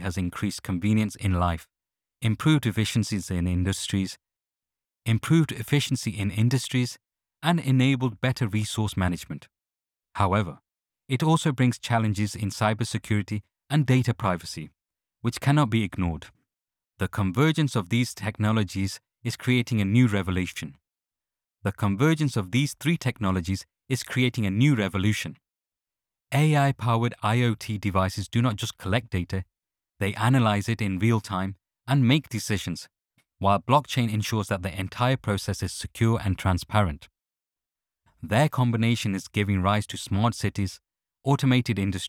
has increased convenience in life, improved efficiency in industries, and enabled better resource management. However, it also brings challenges in cybersecurity and data privacy, which cannot be ignored. The convergence of these technologies is creating a new revolution. AI-powered IoT devices do not just collect data, they analyze it in real time and make decisions, while blockchain ensures that the entire process is secure and transparent. Their combination is giving rise to smart cities, automated industries,